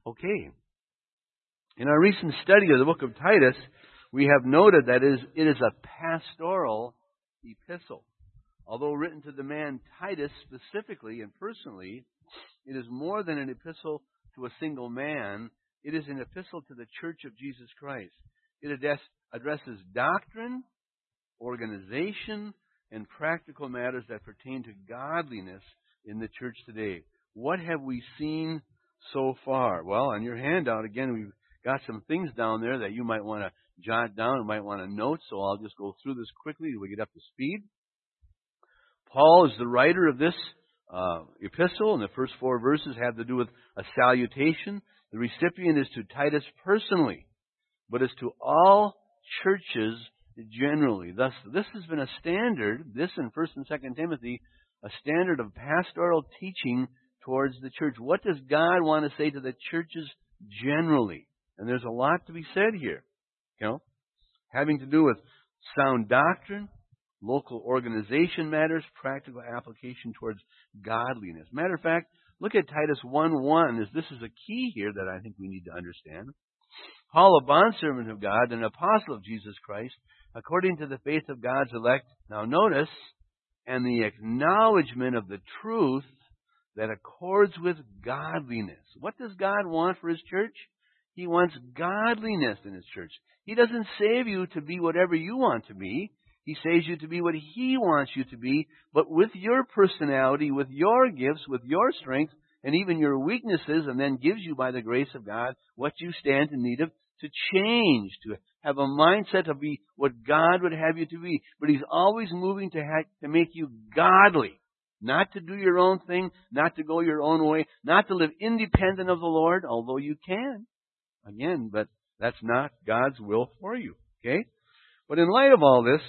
Okay. In our recent study of the book of Titus, we have noted that it is a pastoral epistle. Although written to the man Titus specifically and personally, it is more than an epistle to a single man. It is an epistle to the Church of Jesus Christ. It addresses doctrine, organization, and practical matters that pertain to godliness in the church today. What have we seen so far? Well, on your handout, again, we've got some things down there that you might want to jot down and might want to note, so I'll just go through this quickly till we get up to speed. Paul is the writer of this epistle, and the first 4 verses have to do with a salutation. The recipient is to Titus personally, but is to all churches generally. Thus, this has been a standard, this in 1 and 2 Timothy, a standard of pastoral teaching towards the church. What does God want to say to the churches generally? And there's a lot to be said here, having to do with sound doctrine, local organization matters, practical application towards godliness. Matter of fact, look at Titus 1:1, as this is a key here that I think we need to understand. Paul, a bondservant of God, and an apostle of Jesus Christ, according to the faith of God's elect, now notice, and the acknowledgement of the truth that accords with godliness. What does God want for His church? He wants godliness in His church. He doesn't save you to be whatever you want to be. He saves you to be what He wants you to be, but with your personality, with your gifts, with your strengths, and even your weaknesses, and then gives you by the grace of God what you stand in need of to change, to have a mindset to be what God would have you to be. But He's always moving to make you godly. Not to do your own thing, not to go your own way, not to live independent of the Lord, although you can. Again, but that's not God's will for you. Okay? But in light of all this,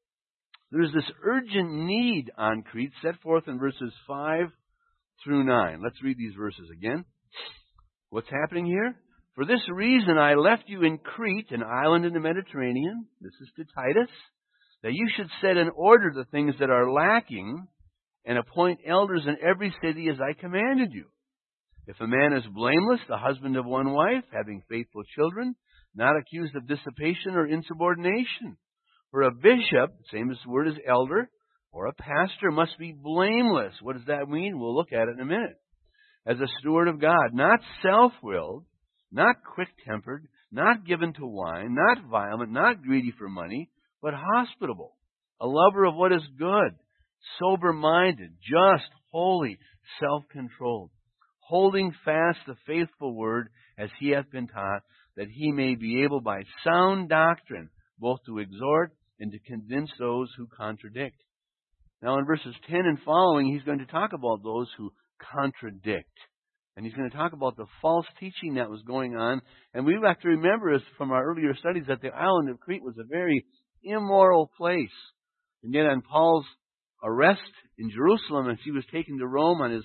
there's this urgent need on Crete set forth in verses 5 through 9. Let's read these verses again. What's happening here? For this reason I left you in Crete, an island in the Mediterranean. This is to Titus, that you should set in order the things that are lacking, and appoint elders in every city as I commanded you. If a man is blameless, the husband of one wife, having faithful children, not accused of dissipation or insubordination. For a bishop, same as the word as elder, or a pastor must be blameless. What does that mean? We'll look at it in a minute. As a steward of God, not self-willed, not quick-tempered, not given to wine, not violent, not greedy for money, but hospitable, a lover of what is good, sober-minded, just, holy, self-controlled, holding fast the faithful word as he hath been taught, that he may be able by sound doctrine both to exhort and to convince those who contradict. Now in verses 10 and following, he's going to talk about those who contradict. And he's going to talk about the false teaching that was going on. And we have to remember from our earlier studies that the island of Crete was a very immoral place. And yet on Paul's arrest in Jerusalem, as he was taken to Rome on his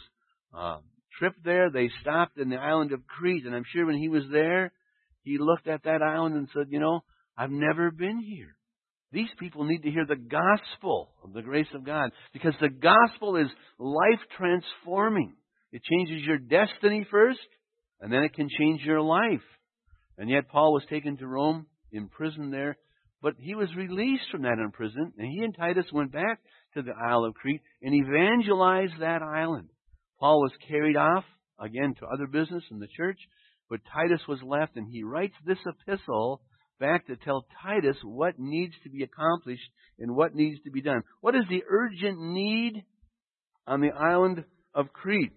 trip there, they stopped in the island of Crete. And I'm sure when he was there, he looked at that island and said, I've never been here. These people need to hear the gospel of the grace of God, because the gospel is life transforming. It changes your destiny first, and then it can change your life. And yet Paul was taken to Rome, imprisoned there, but he was released from that imprisonment, and he and Titus went back to the Isle of Crete and evangelized that island. Paul was carried off, again, to other business in the church, but Titus was left, and he writes this epistle back to tell Titus what needs to be accomplished and what needs to be done. What is the urgent need on the island of Crete?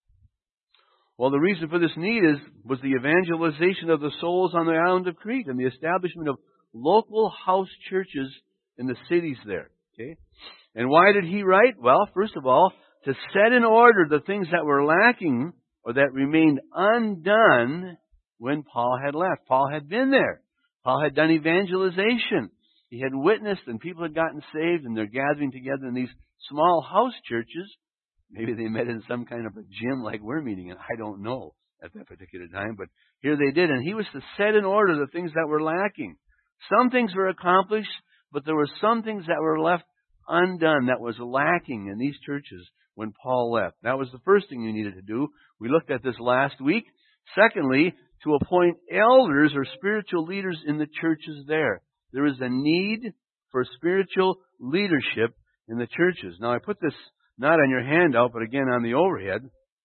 Well, the reason for this need was the evangelization of the souls on the island of Crete and the establishment of local house churches in the cities there. Okay? And why did he write? Well, first of all, to set in order the things that were lacking or that remained undone when Paul had left. Paul had been there. Paul had done evangelization. He had witnessed, and people had gotten saved, and they're gathering together in these small house churches. Maybe they met in some kind of a gym like we're meeting in. I don't know at that particular time, but here they did. And he was to set in order the things that were lacking. Some things were accomplished, but there were some things that were left undone, that was lacking in these churches when Paul left. That was the first thing you needed to do. We looked at this last week. Secondly, to appoint elders or spiritual leaders in the churches there. There is a need for spiritual leadership in the churches. Now, I put this not on your handout, but again on the overhead.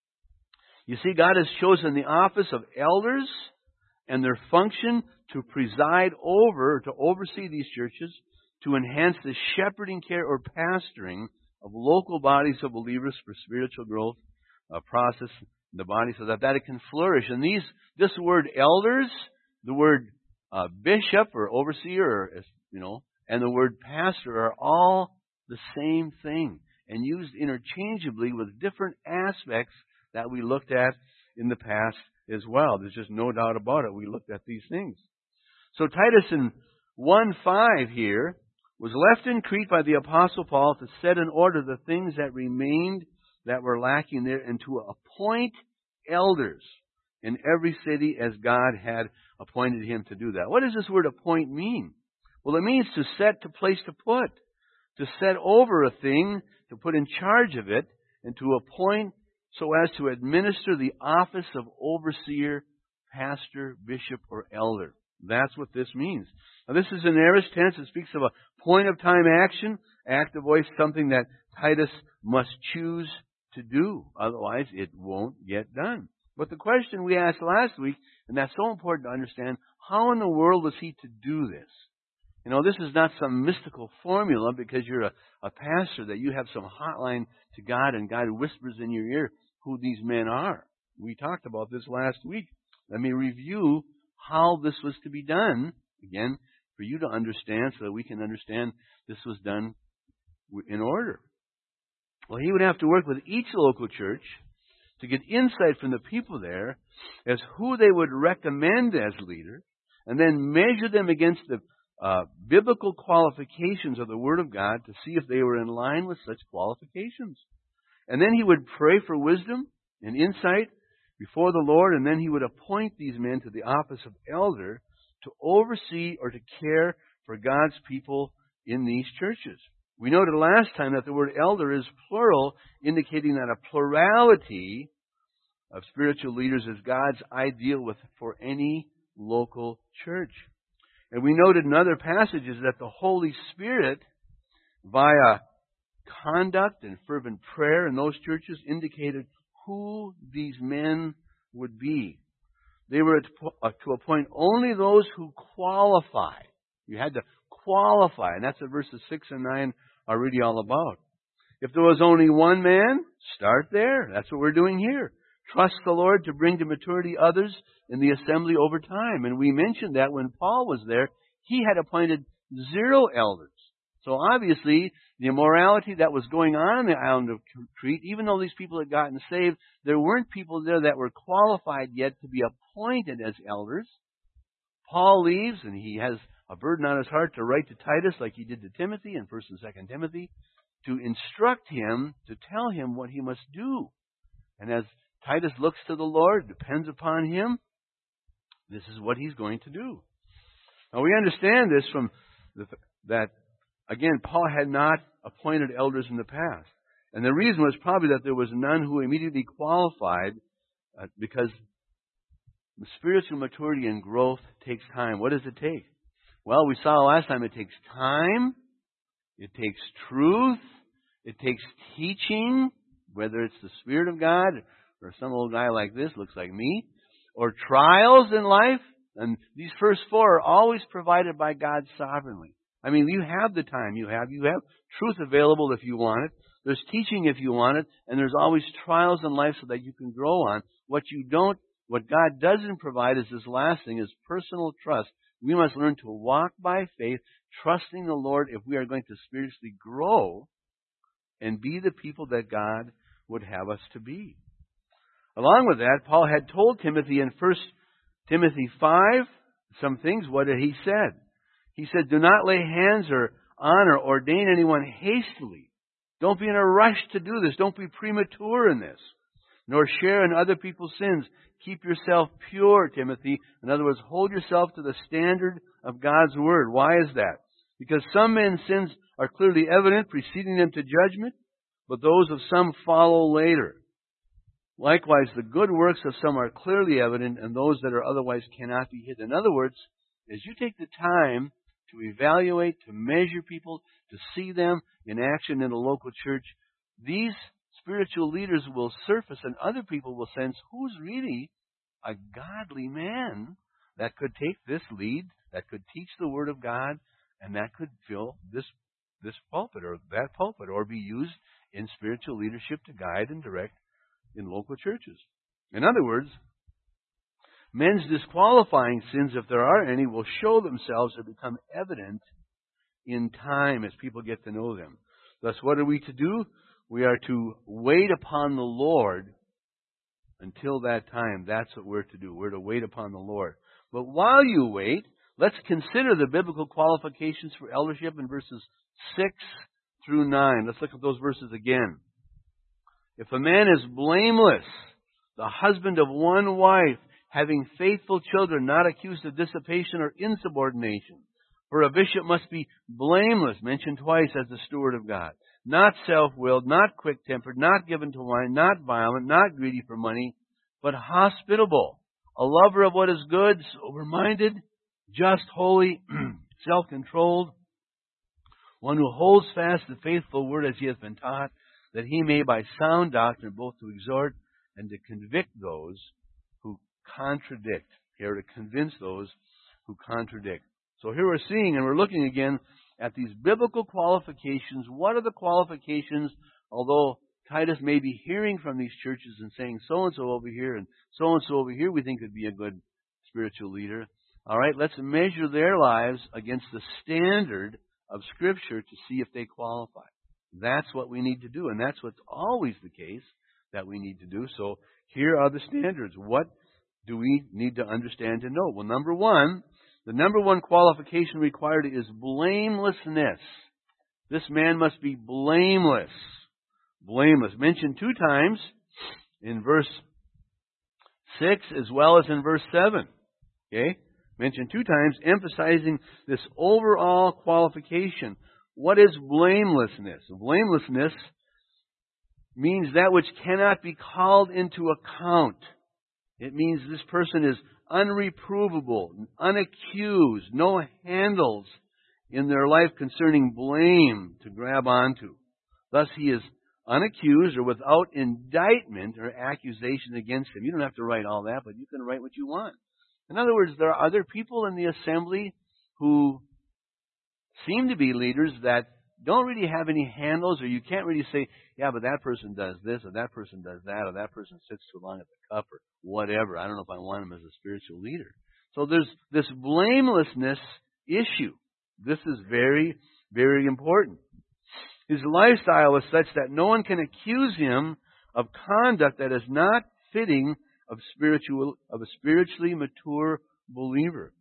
You see, God has chosen the office of elders and their function to preside over, to oversee these churches, to enhance the shepherding care or pastoring of local bodies of believers for spiritual growth, process in the body so that it can flourish. And this word elders, the word bishop or overseer, or, and the word pastor are all the same thing and used interchangeably with different aspects that we looked at in the past as well. There's just no doubt about it. We looked at these things. So Titus in 1:5 here was left in Crete by the Apostle Paul to set in order the things that remained that were lacking there and to appoint elders in every city as God had appointed him to do that. What does this word appoint mean? Well, it means to set, to place, to put. To set over a thing, to put in charge of it, and to appoint so as to administer the office of overseer, pastor, bishop, or elder. That's what this means. Now, this is an aorist tense. It speaks of a point of time action, active voice, something that Titus must choose to do. Otherwise, it won't get done. But the question we asked last week, and that's so important to understand, how in the world was he to do this? This is not some mystical formula because you're a pastor that you have some hotline to God and God whispers in your ear who these men are. We talked about this last week. Let me review how this was to be done, again, for you to understand so that we can understand this was done in order. Well, he would have to work with each local church to get insight from the people there as who they would recommend as leaders, and then measure them against the biblical qualifications of the Word of God to see if they were in line with such qualifications. And then he would pray for wisdom and insight before the Lord, and then he would appoint these men to the office of elder to oversee or to care for God's people in these churches. We noted last time that the word elder is plural, indicating that a plurality of spiritual leaders is God's ideal for any local church. And we noted in other passages that the Holy Spirit, via conduct and fervent prayer in those churches, indicated who these men would be. They were to appoint only those who qualify. You had to qualify, and that's what verses 6 and 9 are really all about. If there was only one man, start there. That's what we're doing here. Trust the Lord to bring to maturity others in the assembly over time. And we mentioned that when Paul was there, he had appointed 0 elders. So obviously, the immorality that was going on in the island of Crete, even though these people had gotten saved, there weren't people there that were qualified yet to be appointed as elders. Paul leaves, and he has a burden on his heart to write to Titus like he did to Timothy in 1 and 2 Timothy, to instruct him, to tell him what he must do. And as Titus looks to the Lord, depends upon him, this is what he's going to do. Now we understand this from that, again, Paul had not appointed elders in the past. And the reason was probably that there was none who immediately qualified because spiritual maturity and growth takes time. What does it take? Well, we saw last time it takes time, it takes truth, it takes teaching, whether it's the Spirit of God or some old guy like this, looks like me, or trials in life. And these first 4 are always provided by God sovereignly. I mean, you have the time you have truth available if you want it. There's teaching if you want it. And there's always trials in life so that you can grow on. What God doesn't provide is this last thing, is personal trust. We must learn to walk by faith, trusting the Lord if we are going to spiritually grow and be the people that God would have us to be. Along with that, Paul had told Timothy in 1 Timothy 5 some things. What did he said? He said, do not lay hands on or ordain anyone hastily. Don't be in a rush to do this. Don't be premature in this, nor share in other people's sins. Keep yourself pure, Timothy. In other words, hold yourself to the standard of God's Word. Why is that? Because some men's sins are clearly evident, preceding them to judgment, but those of some follow later. Likewise, the good works of some are clearly evident, and those that are otherwise cannot be hidden. In other words, as you take the time to evaluate, to measure people, to see them in action in a local church, these spiritual leaders will surface, and other people will sense who's really a godly man that could take this lead, that could teach the Word of God, and that could fill this pulpit or that pulpit, or be used in spiritual leadership to guide and direct in local churches. In other words, men's disqualifying sins, if there are any, will show themselves or become evident in time as people get to know them. Thus, what are we to do? We are to wait upon the Lord until that time. That's what we're to do. We're to wait upon the Lord. But while you wait, let's consider the biblical qualifications for eldership in verses 6 through 9. Let's look at those verses again. If a man is blameless, the husband of one wife, having faithful children, not accused of dissipation or insubordination. For a bishop must be blameless, mentioned twice as the steward of God. Not self-willed, not quick-tempered, not given to wine, not violent, not greedy for money, but hospitable, a lover of what is good, sober-minded, just, holy, self-controlled, one who holds fast the faithful word as he has been taught, that he may by sound doctrine both to exhort and to convict those who contradict. Here, to convince those who contradict. So here we're seeing, and we're looking again at these biblical qualifications. What are the qualifications? Although Titus may be hearing from these churches and saying, so-and-so over here and so-and-so over here we think would be a good spiritual leader. All right, let's measure their lives against the standard of Scripture to see if they qualify. That's what we need to do, and that's what's always the case that we need to do. So here are the standards. What do we need to understand and know? Well, number one, the number one qualification required is blamelessness. This man must be blameless. Blameless. Mentioned 2 times in verse 6 as well as in verse 7. Okay? Mentioned 2 times, emphasizing this overall qualification. What is blamelessness? Blamelessness means that which cannot be called into account. It means this person is unreprovable, unaccused, no handles in their life concerning blame to grab onto. Thus, he is unaccused or without indictment or accusation against him. You don't have to write all that, but you can write what you want. In other words, there are other people in the assembly who seem to be leaders that don't really have any handles, or you can't really say, yeah, but that person does this, or that person does that, or that person sits too long at the cup, or whatever. I don't know if I want him as a spiritual leader. So there's this blamelessness issue. This is very, very important. His lifestyle is such that no one can accuse him of conduct that is not fitting of a spiritually mature believer.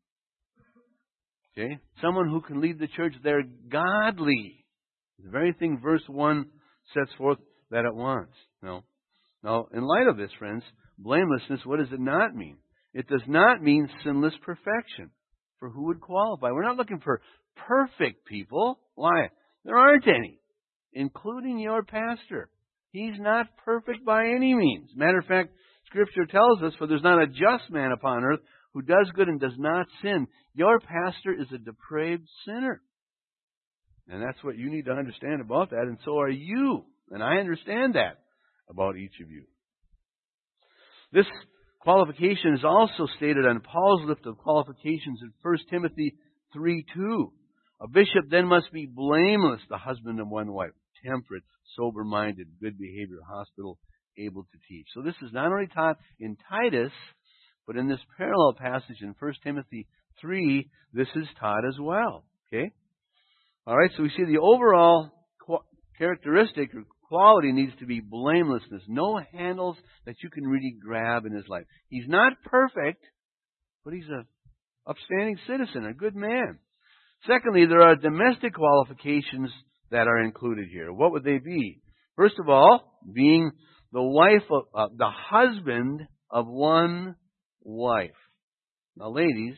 Okay? Someone who can lead the church, they're godly. The very thing verse 1 sets forth that it wants. Now, in light of this, friends, blamelessness, what does it not mean? It does not mean sinless perfection. For who would qualify? We're not looking for perfect people. Why? There aren't any, including your pastor. He's not perfect by any means. Matter of fact, Scripture tells us, for there's not a just man upon earth who does good and does not sin. Your pastor is a depraved sinner. And that's what you need to understand about that, and so are you. And I understand that about each of you. This qualification is also stated on Paul's list of qualifications in 1 Timothy 3:2. A bishop then must be blameless, the husband of one wife, temperate, sober-minded, good behavior, hospitable, able to teach. So this is not only taught in Titus, but in this parallel passage in 1 Timothy 3, this is taught as well. Okay? All right, so we see the overall characteristic or quality needs to be blamelessness. No handles that you can really grab in his life. He's not perfect, but he's an upstanding citizen, a good man. Secondly, there are domestic qualifications that are included here. What would they be? First of all, being the wife of the husband of one wife. Now, ladies,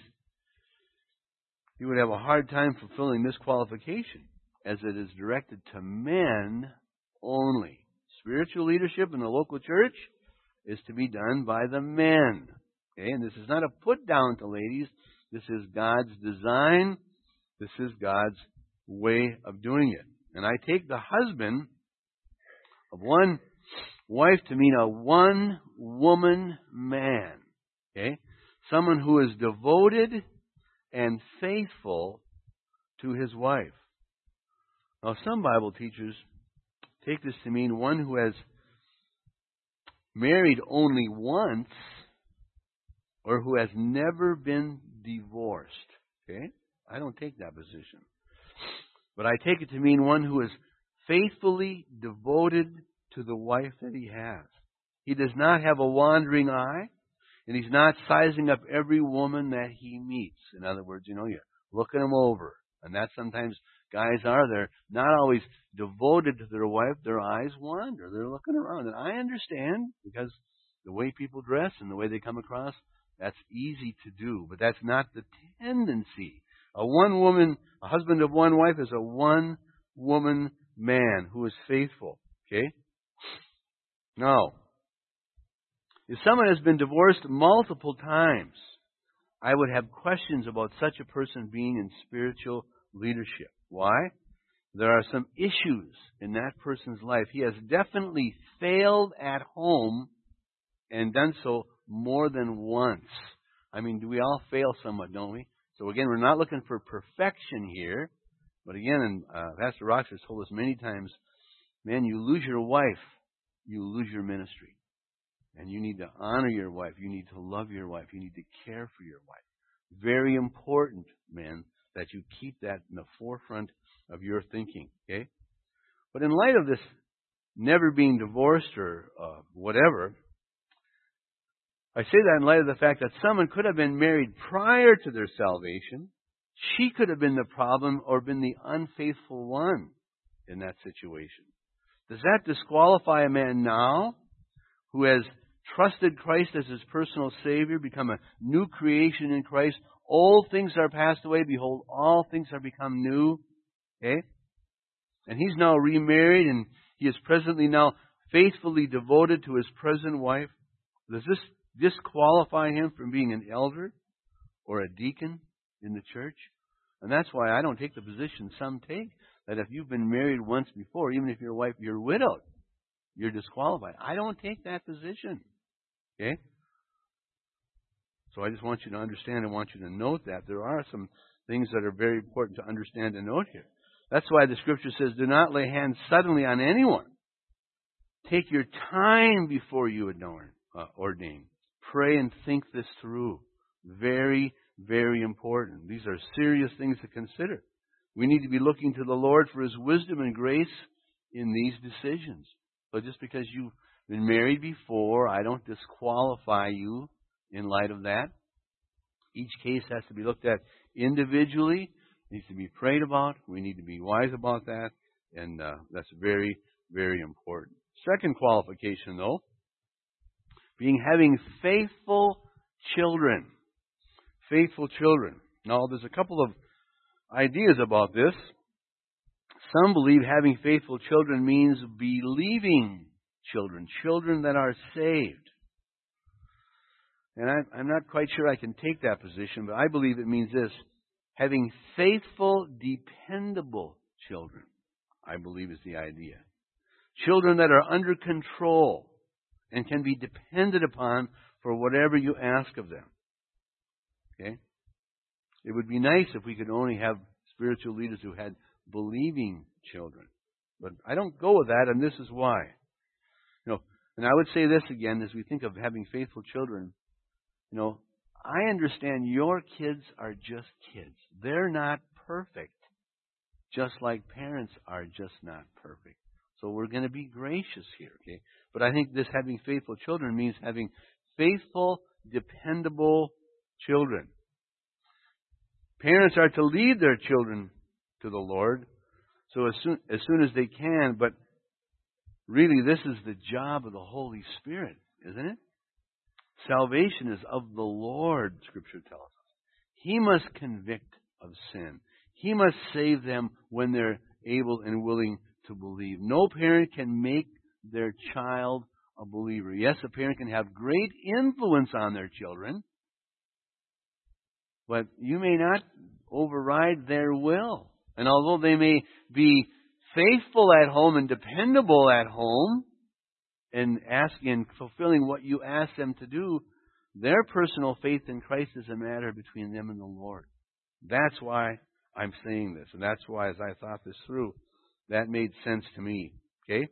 you would have a hard time fulfilling this qualification, as it is directed to men only. Spiritual leadership in the local church, is to be done by the men. Okay, and this is not a put down to ladies. This is God's design. This is God's way of doing it. And I take the husband of one wife to mean a one-woman man. Okay? Someone who is devoted and faithful to his wife. Now, some Bible teachers take this to mean one who has married only once or who has never been divorced. Okay? I don't take that position. But I take it to mean one who is faithfully devoted to the wife that he has. He does not have a wandering eye, and he's not sizing up every woman that he meets. In other words, you're looking them over. And that sometimes guys are. They're not always devoted to their wife. Their eyes wander. They're looking around. And I understand, because the way people dress and the way they come across, that's easy to do. But that's not the tendency. A husband of one wife is a one-woman man who is faithful. Okay? Now, if someone has been divorced multiple times, I would have questions about such a person being in spiritual leadership. Why? There are some issues in that person's life. He has definitely failed at home and done so more than once. I mean, do we all fail somewhat, don't we? So again, we're not looking for perfection here. But again, Pastor Rox has told us many times, man, you lose your wife, you lose your ministry. And you need to honor your wife. You need to love your wife. You need to care for your wife. Very important, men, that you keep that in the forefront of your thinking. Okay? But in light of this never being divorced or whatever, I say that in light of the fact that someone could have been married prior to their salvation. She could have been the problem or been the unfaithful one in that situation. Does that disqualify a man now who has trusted Christ as his personal Savior, become a new creation in Christ? Old things are passed away. Behold, all things are become new. Okay? And he's now remarried, and he is presently now faithfully devoted to his present wife. Does this disqualify him from being an elder or a deacon in the church? And that's why I don't take the position some take, that if you've been married once before, even if you're widowed, you're disqualified. I don't take that position. Okay? So I just want you to understand, I want you to note that there are some things that are very important to understand and note here. That's why the Scripture says, do not lay hands suddenly on anyone. Take your time before you ordain. Pray and think this through. Very, very important. These are serious things to consider. We need to be looking to the Lord for His wisdom and grace in these decisions. So just because you've been married before, I don't disqualify you in light of that. Each case has to be looked at individually. It needs to be prayed about. We need to be wise about that. And that's very, very important. Second qualification, though, having faithful children. Faithful children. Now, there's a couple of ideas about this. Some believe having faithful children means believing children, children that are saved. And I'm not quite sure I can take that position, but I believe it means this: having faithful, dependable children, I believe is the idea. Children that are under control and can be depended upon for whatever you ask of them. Okay? It would be nice if we could only have spiritual leaders who had believing children. But I don't go with that, and this is why. And I would say this again, as we think of having faithful children. I understand your kids are just kids. They're not perfect, just like parents are just not perfect. So we're going to be gracious here, okay? But I think this having faithful children means having faithful, dependable children. Parents are to lead their children to the Lord, so as soon as they can, but really this is the job of the Holy Spirit, isn't it? Salvation is of the Lord, Scripture tells us. He must convict of sin. He must save them when they're able and willing to believe. No parent can make their child a believer. Yes, a parent can have great influence on their children, but you may not override their will. And although they may be faithful at home and dependable at home, and fulfilling what you ask them to do, their personal faith in Christ is a matter between them and the Lord. That's why I'm saying this. And that's why, as I thought this through, that made sense to me. Okay?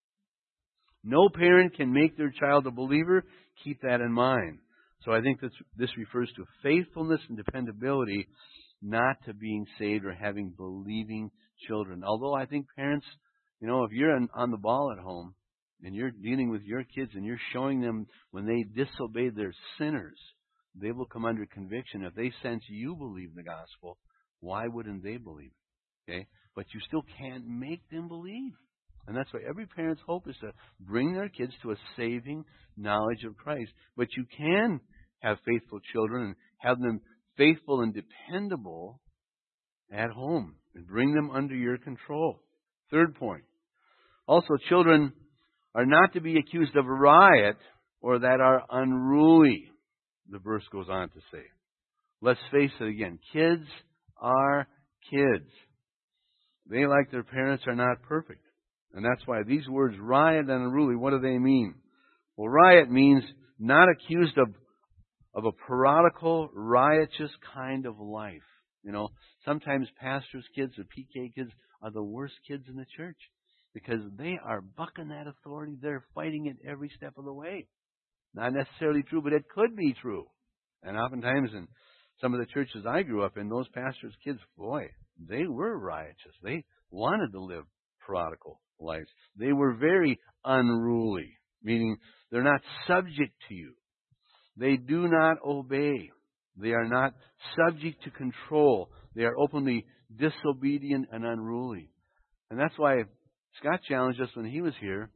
No parent can make their child a believer. Keep that in mind. So I think this refers to faithfulness and dependability, not to being saved or having believing children. Although I think parents, if you're on the ball at home and you're dealing with your kids and you're showing them when they disobey, they're sinners, they will come under conviction. If they sense you believe the gospel, why wouldn't they believe it? Okay? But you still can't make them believe. And that's why every parent's hope is to bring their kids to a saving knowledge of Christ. But you can have faithful children and have them faithful and dependable at home and bring them under your control. Third point. Also, children are not to be accused of riot or that are unruly, the verse goes on to say. Let's face it again. Kids are kids. They, like their parents, are not perfect. And that's why these words, riot and unruly, what do they mean? Well, riot means not accused of a parodical, riotous kind of life. Sometimes pastors' kids or PK kids are the worst kids in the church because they are bucking that authority. They're fighting it every step of the way. Not necessarily true, but it could be true. And oftentimes in some of the churches I grew up in, those pastors' kids, boy, they were riotous. They wanted to live parodical lives. They were very unruly, meaning they're not subject to you. They do not obey. They are not subject to control. They are openly disobedient and unruly. And that's why Scott challenged us when he was here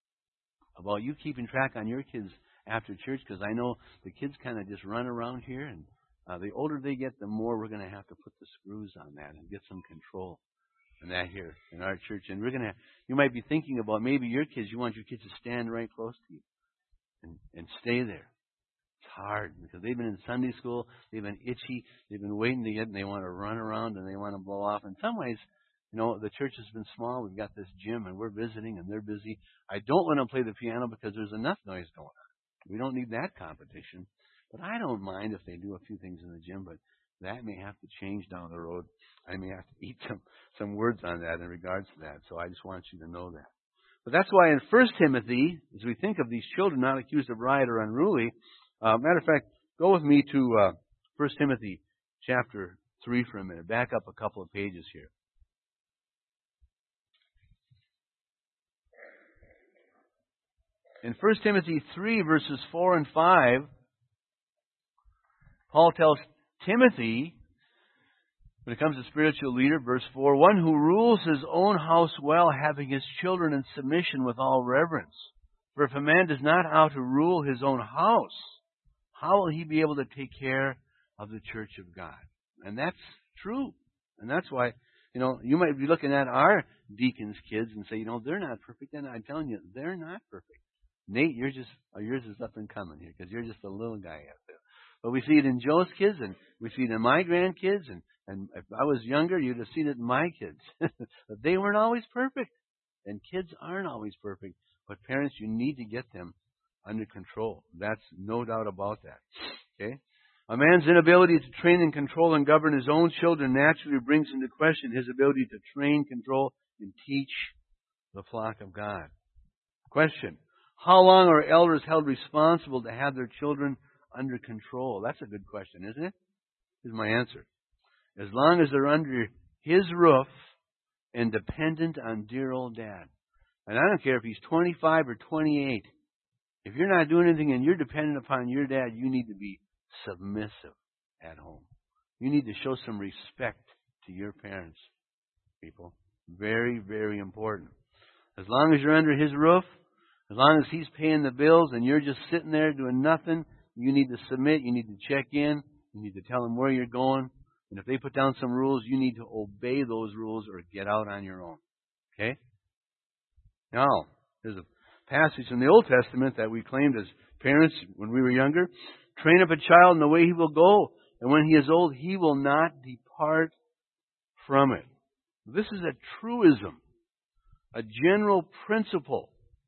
about you keeping track on your kids after church, because I know the kids kind of just run around here, and the older they get, the more we're going to have to put the screws on that and get some control in that here in our church. And you might be thinking about maybe you want your kids to stand right close to you and stay there. It's hard because they've been in Sunday school, they've been itchy, they've been waiting to get, and they want to run around and they want to blow off. In some ways, the church has been small. We've got this gym and we're visiting and they're busy. I don't let them play the piano because there's enough noise going on. We don't need that competition. But I don't mind if they do a few things in the gym, but that may have to change down the road. I may have to eat some words on that in regards to that. So I just want you to know that. But that's why in 1 Timothy, as we think of these children not accused of riot or unruly, matter of fact, go with me to 1 Timothy chapter 3 for a minute. Back up a couple of pages here. In 1 Timothy 3, verses 4 and 5, Paul tells Timothy, when it comes to spiritual leader, verse 4, one who rules his own house well, having his children in submission with all reverence. For if a man does not know how to rule his own house, how will he be able to take care of the church of God? And that's true. And that's why, you might be looking at our deacons' kids and say, they're not perfect. And I'm telling you, they're not perfect. Nate, yours is up and coming here because you're just a little guy out there. But we see it in Joe's kids, and we see it in my grandkids, and if I was younger, you'd have seen it in my kids. But they weren't always perfect. And kids aren't always perfect. But parents, you need to get them under control. That's no doubt about that. Okay? A man's inability to train and control and govern his own children naturally brings into question his ability to train, control, and teach the flock of God. Question. How long are elders held responsible to have their children under control? That's a good question, isn't it? Here's my answer. As long as they're under his roof and dependent on dear old dad. And I don't care if he's 25 or 28. If you're not doing anything and you're dependent upon your dad, you need to be submissive at home. You need to show some respect to your parents, people. Very, very important. As long as you're under his roof, as long as he's paying the bills and you're just sitting there doing nothing, you need to submit, you need to check in, you need to tell them where you're going. And if they put down some rules, you need to obey those rules or get out on your own. Okay? Now, there's passage in the Old Testament that we claimed as parents when we were younger. Train up a child in the way he will go, and when he is old, he will not depart from it. This is a truism, a general principle.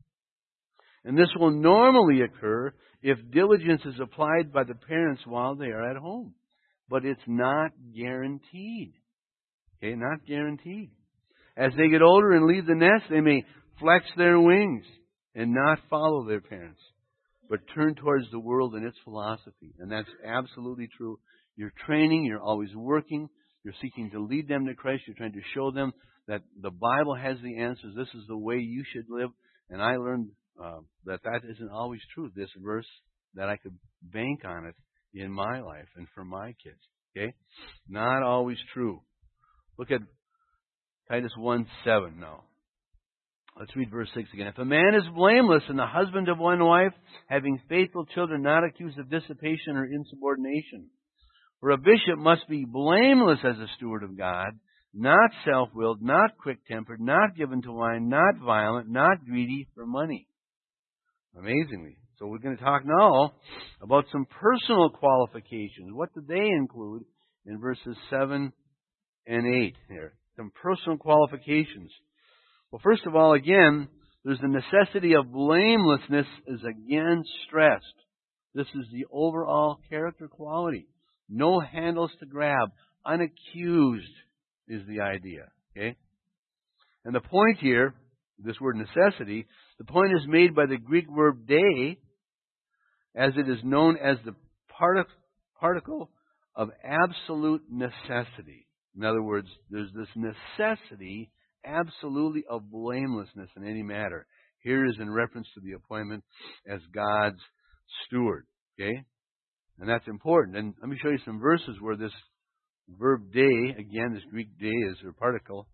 And this will normally occur if diligence is applied by the parents while they are at home. But it's not guaranteed. Okay, not guaranteed. As they get older and leave the nest, they may flex their wings and not follow their parents, but turn towards the world and its philosophy. And that's absolutely true. You're training, you're always working, you're seeking to lead them to Christ, you're trying to show them that the Bible has the answers, this is the way you should live. And I learned that isn't always true, this verse, that I could bank on it in my life and for my kids. Okay? Not always true. Look at Titus 1:7 now. Let's read verse 6 again. If a man is blameless and the husband of one wife, having faithful children, not accused of dissipation or insubordination. For a bishop must be blameless as a steward of God, not self-willed, not quick-tempered, not given to wine, not violent, not greedy for money. Amazingly. So we're going to talk now about some personal qualifications. What do they include in verses 7 and 8 here? Some personal qualifications. Well, first of all, again, there's the necessity of blamelessness is again stressed. This is the overall character quality. No handles to grab. Unaccused is the idea. Okay? And the point here, this word necessity, the point is made by the Greek verb dei, as it is known as the particle of absolute necessity. In other words, there's this necessity absolutely of blamelessness in any matter. Here is in reference to the appointment as God's steward. Okay? And that's important. And let me show you some verses where this verb dei, again, this Greek dei is a particle,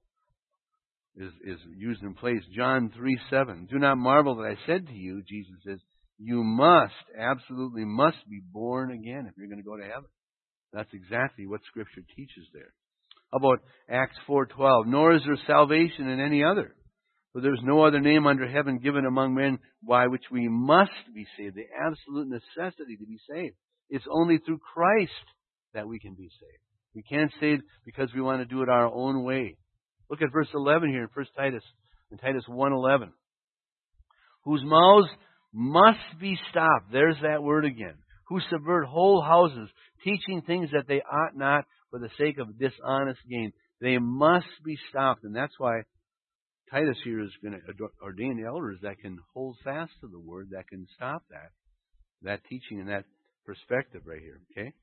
is used in place. John 3:7. Do not marvel that I said to you, Jesus says, you must, absolutely must be born again if you're going to go to heaven. That's exactly what Scripture teaches there. How about Acts 4:12? Nor is there salvation in any other, for there is no other name under heaven given among men by which we must be saved. The absolute necessity to be saved. It's only through Christ that we can be saved. We can't save because we want to do it our own way. Look at verse 11 here in 1 Titus, in Titus 1:11. Whose mouths must be stopped. There's that word again. Who subvert whole houses, teaching things that they ought not for the sake of dishonest gain. They must be stopped. And that's why Titus here is going to ordain elders that can hold fast to the word, that can stop that teaching and that perspective right here. Okay?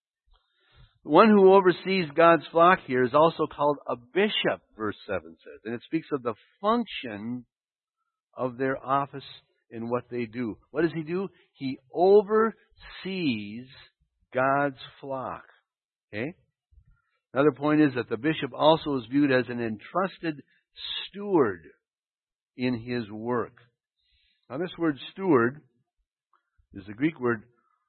The one who oversees God's flock here is also called a bishop, verse 7 says. And it speaks of the function of their office in what they do. What does he do? He oversees God's flock. Okay? Another point is that the bishop also is viewed as an entrusted steward in his work. Now this word steward is the Greek word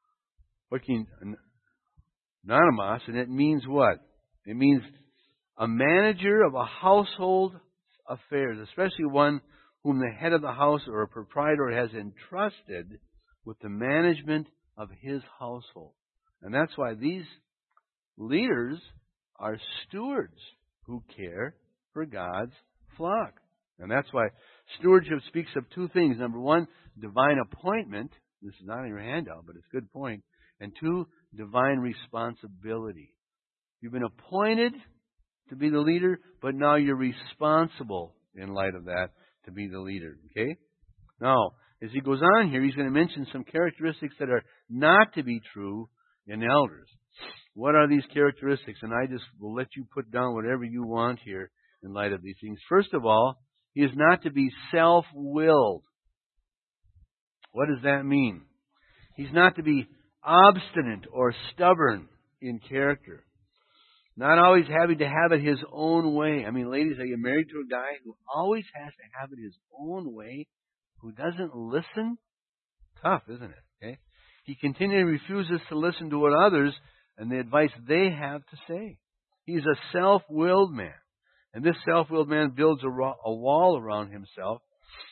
anonymous, and it means what? It means a manager of a household affairs, especially one whom the head of the house or a proprietor has entrusted with the management of his household. And that's why these leaders are stewards who care for God's flock. And that's why stewardship speaks of two things. Number one, divine appointment. This is not in your handout, but it's a good point. And two, divine responsibility. You've been appointed to be the leader, but now you're responsible in light of that to be the leader. Okay? Now, as he goes on here, he's going to mention some characteristics that are not to be true in elders. What are these characteristics? And I just will let you put down whatever you want here in light of these things. First of all, he is not to be self-willed. What does that mean? He's not to be obstinate or stubborn in character. Not always having to have it his own way. I mean, ladies, are you married to a guy who always has to have it his own way, who doesn't listen? Tough, isn't it? Okay? He continually refuses to listen to what others and the advice they have to say. He's a self-willed man. And this self-willed man builds a wall around himself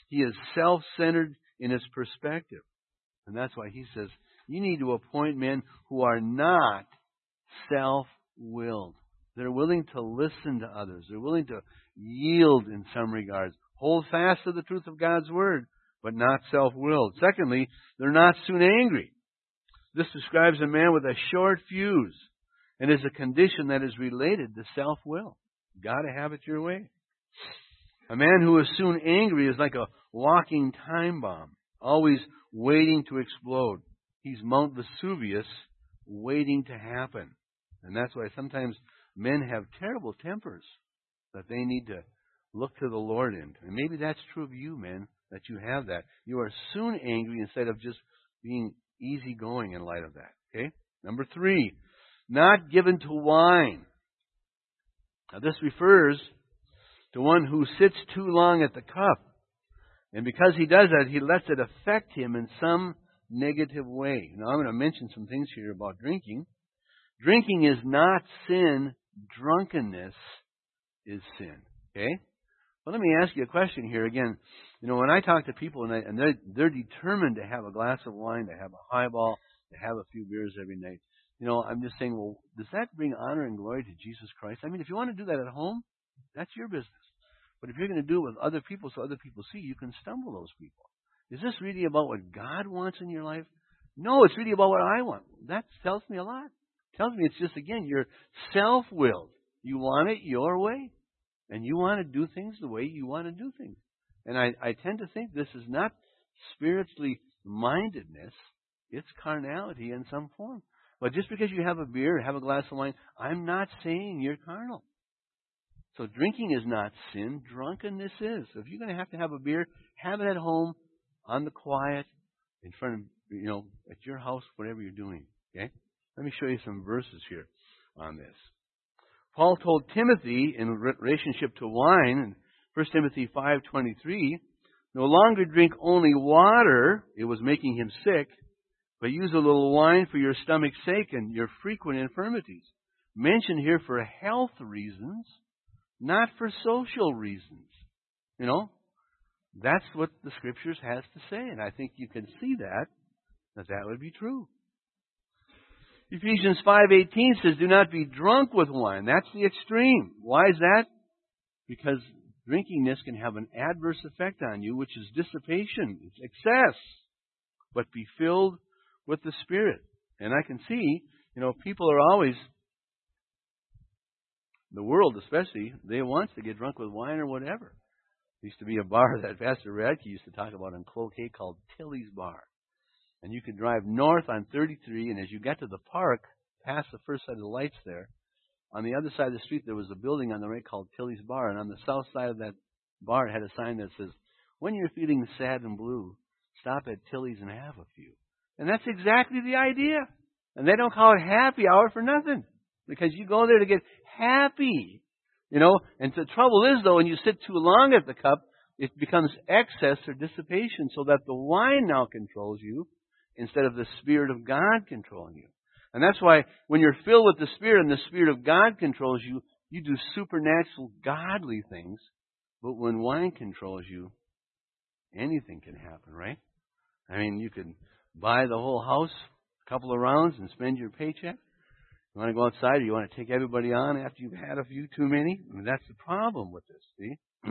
He is self-centered in his perspective. And that's why he says, you need to appoint men who are not self-willed. They're willing to listen to others. They're willing to yield in some regards. Hold fast to the truth of God's Word, but not self-willed. Secondly, they're not soon angry. This describes a man with a short fuse and is a condition that is related to self-will. Got to have it your way. A man who is soon angry is like a walking time bomb, always waiting to explode. He's Mount Vesuvius waiting to happen. And that's why sometimes men have terrible tempers that they need to look to the Lord in. And maybe that's true of you, men, that you have that. You are soon angry instead of just being easygoing in light of that. Okay? Number 3, not given to wine. Now this refers to one who sits too long at the cup. And because he does that, he lets it affect him in some negative way. Now I'm going to mention some things here about drinking. Drinking is not sin. Drunkenness is sin. Okay? Well, let me ask you a question here again. When I talk to people and they're determined to have a glass of wine, to have a highball, to have a few beers every night, I'm just saying, well, does that bring honor and glory to Jesus Christ? I mean, if you want to do that at home, that's your business. But if you're going to do it with other people so other people see, you can stumble those people. Is this really about what God wants in your life? No, it's really about what I want. That tells me a lot. It tells me it's just, again, you're self-willed. You want it your way. And you want to do things the way you want to do things. And I tend to think this is not spiritually mindedness. It's carnality in some form. But just because you have a beer, have a glass of wine, I'm not saying you're carnal. So drinking is not sin. Drunkenness is. So if you're going to have a beer, have it at home, on the quiet, in front of, at your house, whatever you're doing. Okay? Let me show you some verses here on this. Paul told Timothy in relationship to wine, in 1 Timothy 5:23, no longer drink only water, it was making him sick, but use a little wine for your stomach's sake and your frequent infirmities. Mentioned here for health reasons, not for social reasons. That's what the Scriptures has to say, and I think you can see that would be true. Ephesians 5:18 says, do not be drunk with wine. That's the extreme. Why is that? Because drinking this can have an adverse effect on you, which is dissipation. It's excess. But be filled with the Spirit. And I can see, people are always, the world especially, they want to get drunk with wine or whatever. There used to be a bar that Pastor Radke used to talk about in Cloquet called Tilly's Bar. And you could drive north on 33, and as you got to the park, past the first set of lights there, on the other side of the street there was a building on the right called Tilly's Bar, and on the south side of that bar it had a sign that says, when you're feeling sad and blue, stop at Tilly's and have a few. And that's exactly the idea. And they don't call it happy hour for nothing, because you go there to get happy. And the trouble is, though, when you sit too long at the cup, it becomes excess or dissipation, so that the wine now controls you, instead of the Spirit of God controlling you. And that's why when you're filled with the Spirit and the Spirit of God controls you, you do supernatural, godly things. But when wine controls you, anything can happen, right? I mean, you can buy the whole house, a couple of rounds, and spend your paycheck. You want to go outside, or you want to take everybody on after you've had a few too many? I mean, that's the problem with this, see?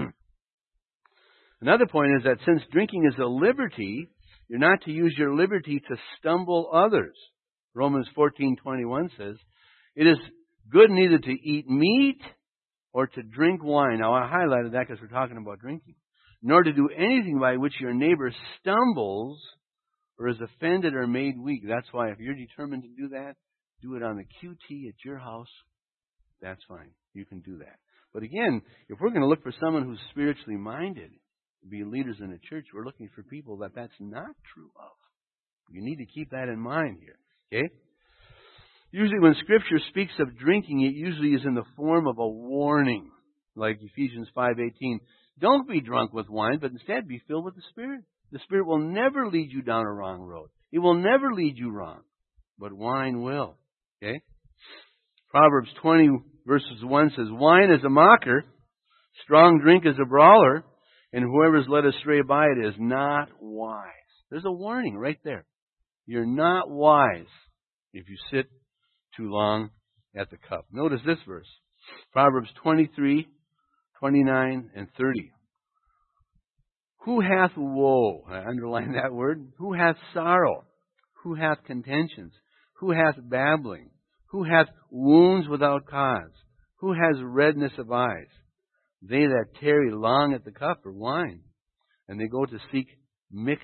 Another point is that since drinking is a liberty, you're not to use your liberty to stumble others. Romans 14:21 says, it is good neither to eat meat or to drink wine. Now, I highlighted that because we're talking about drinking. Nor to do anything by which your neighbor stumbles or is offended or made weak. That's why if you're determined to do that, do it on the QT at your house. That's fine. You can do that. But again, if we're going to look for someone who's spiritually minded, be leaders in the church, we're looking for people that's not true of. You need to keep that in mind here. Okay? Usually when Scripture speaks of drinking, it usually is in the form of a warning. Like Ephesians 5:18. Don't be drunk with wine, but instead be filled with the Spirit. The Spirit will never lead you down a wrong road. It will never lead you wrong. But wine will. Okay? Proverbs 20 verses 1 says, wine is a mocker, strong drink is a brawler, and whoever is led astray by it is not wise. There's a warning right there. You're not wise if you sit too long at the cup. Notice this verse. Proverbs 23, 29, and 30. Who hath woe? I underline that word. Who hath sorrow? Who hath contentions? Who hath babbling? Who hath wounds without cause? Who has redness of eyes? They that tarry long at the cup or wine, and they go to seek mixed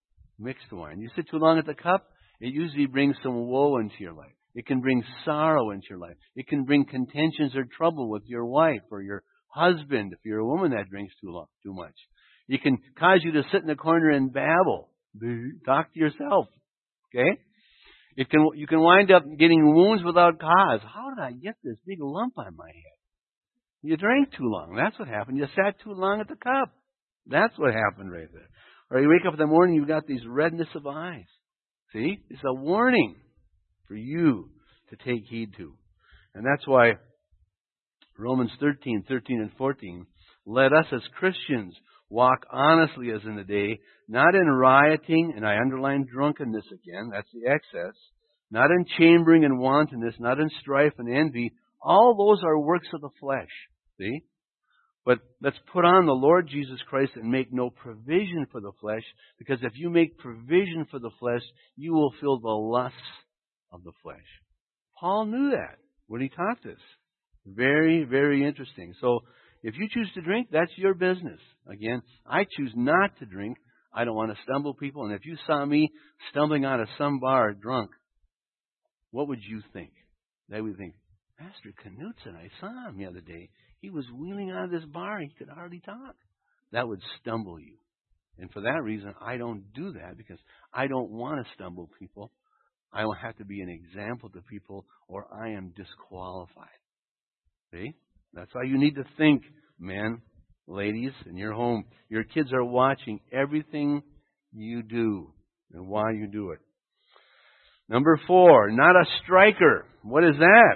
wine. You sit too long at the cup, it usually brings some woe into your life. It can bring sorrow into your life. It can bring contentions or trouble with your wife or your husband if you're a woman that drinks too much. It can cause you to sit in the corner and babble. Talk to yourself. Okay? You can wind up getting wounds without cause. How did I get this big lump on my head? You drank too long. That's what happened. You sat too long at the cup. That's what happened right there. Or you wake up in the morning, you've got these redness of eyes. See? It's a warning for you to take heed to. And that's why Romans 13, 13 and 14, let us as Christians walk honestly as in the day, not in rioting, and I underline drunkenness again, that's the excess, not in chambering and wantonness, not in strife and envy. All those are works of the flesh. See? But let's put on the Lord Jesus Christ and make no provision for the flesh, because if you make provision for the flesh, you will feel the lusts of the flesh. Paul knew that when he taught this. Very, very interesting. So, if you choose to drink, that's your business. Again, I choose not to drink. I don't want to stumble people. And if you saw me stumbling out of some bar drunk, what would you think? They would think, Pastor Knutson, I saw him the other day. He was wheeling out of this bar. He could hardly talk. That would stumble you. And for that reason, I don't do that because I don't want to stumble people. I will have to be an example to people or I am disqualified. See? That's how you need to think, men, ladies, in your home. Your kids are watching everything you do and why you do it. Number 4, not a striker. What is that?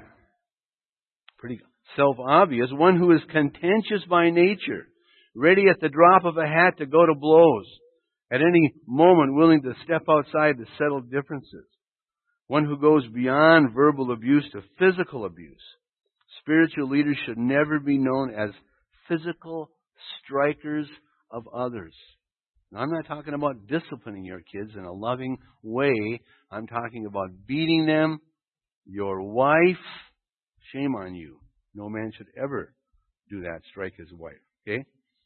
Pretty self-obvious. One who is contentious by nature, ready at the drop of a hat to go to blows, at any moment willing to step outside to settle differences. One who goes beyond verbal abuse to physical abuse. Spiritual leaders should never be known as physical strikers of others. Now, I'm not talking about disciplining your kids in a loving way. I'm talking about beating them. Your wife, shame on you. No man should ever do that, strike his wife. Okay?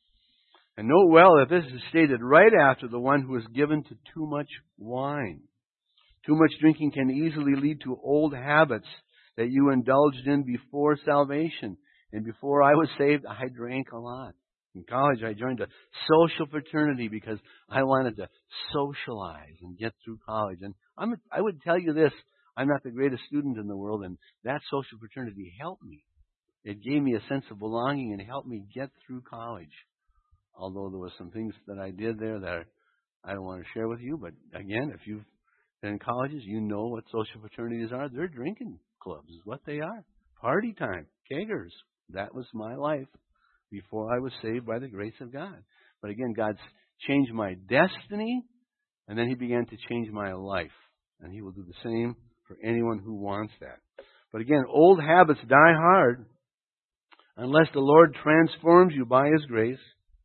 And note well that this is stated right after the one who is given to too much wine. Too much drinking can easily lead to old habits that you indulged in before salvation. And before I was saved, I drank a lot. In college, I joined a social fraternity because I wanted to socialize and get through college. And I would tell you this, I'm not the greatest student in the world, and that social fraternity helped me. It gave me a sense of belonging and helped me get through college. Although there were some things that I did there that I don't want to share with you. But again, if you've been in colleges, you know what social fraternities are. They're drinking clubs is what they are. Party time, keggers. That was my life before I was saved by the grace of God. But again, God's changed my destiny, and then He began to change my life. And He will do the same for anyone who wants that. But again, old habits die hard. Unless the Lord transforms you by His grace,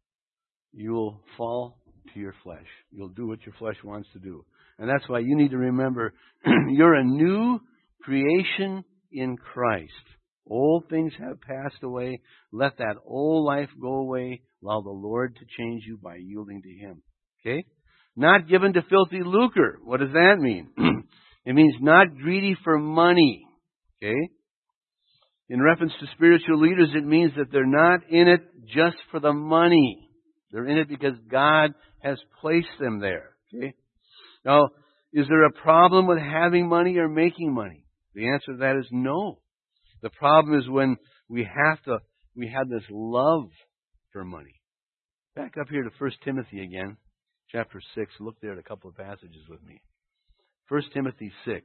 you will fall to your flesh. You'll do what your flesh wants to do. And that's why you need to remember, you're a new creation in Christ. Old things have passed away. Let that old life go away. Allow the Lord to change you by yielding to Him. Okay? Not given to filthy lucre. What does that mean? It means not greedy for money. Okay? In reference to spiritual leaders, it means that they're not in it just for the money. They're in it because God has placed them there. Okay? Now, is there a problem with having money or making money? The answer to that is no. The problem is when we have this love for money. Back up here to 1 Timothy again, chapter 6. Look there at a couple of passages with me. 1 Timothy 6.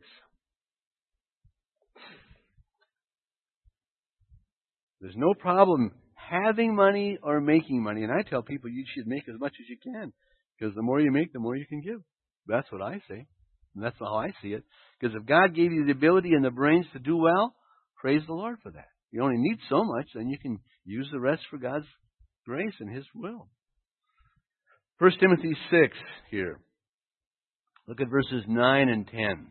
There's no problem having money or making money. And I tell people you should make as much as you can, because the more you make, the more you can give. That's what I say. And that's how I see it. Because if God gave you the ability and the brains to do well, praise the Lord for that. You only need so much, then you can use the rest for God's grace and His will. 1 Timothy 6 here. Look at verses 9 and 10.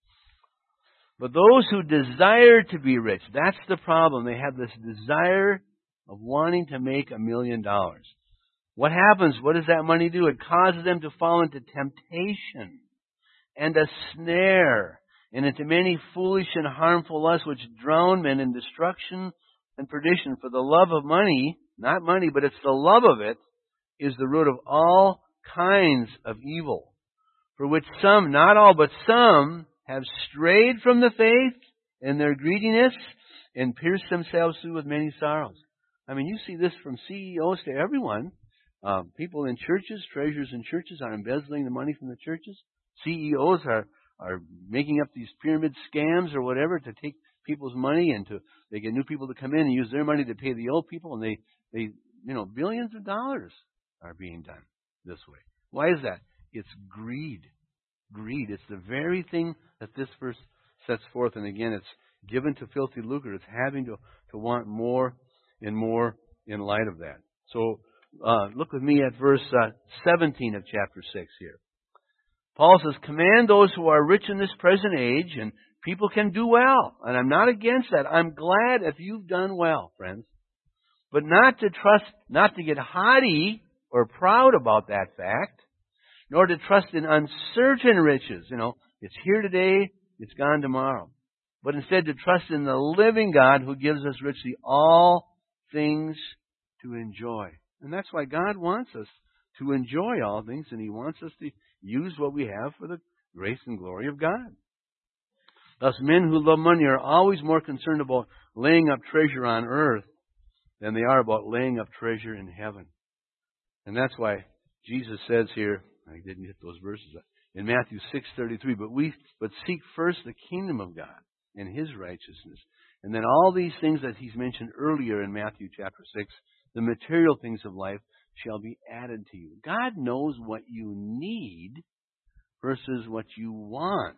But those who desire to be rich, that's the problem. They have this desire of wanting to make $1 million. What happens? What does that money do? It causes them to fall into temptation and a snare, and into many foolish and harmful lusts which drown men in destruction and perdition. For the love of money, not money, but it's the love of it, is the root of all kinds of evil, for which some, not all, but some, have strayed from the faith in their greediness and pierced themselves through with many sorrows. I mean, you see this from CEOs to everyone. People in churches, treasurers in churches are embezzling the money from the churches. CEOs are making up these pyramid scams or whatever to take people's money and they get new people to come in and use their money to pay the old people, and they billions of dollars are being done this way. Why is that? It's greed. Greed. It's the very thing that this verse sets forth. And again, it's given to filthy lucre. It's having to want more and more in light of that. So look with me at verse 17 of chapter 6 here. Paul says, command those who are rich in this present age, and people can do well. And I'm not against that. I'm glad if you've done well, friends. But not to get haughty or proud about that fact, nor to trust in uncertain riches. It's here today, it's gone tomorrow. But instead to trust in the living God who gives us richly all things to enjoy. And that's why God wants us to enjoy all things, and He wants us to use what we have for the grace and glory of God. Thus, men who love money are always more concerned about laying up treasure on earth than they are about laying up treasure in heaven. And that's why Jesus says here, I didn't hit those verses, in Matthew 6:33, but seek first the kingdom of God and His righteousness. And then all these things that He's mentioned earlier in Matthew chapter 6, the material things of life, shall be added to you. God knows what you need versus what you want,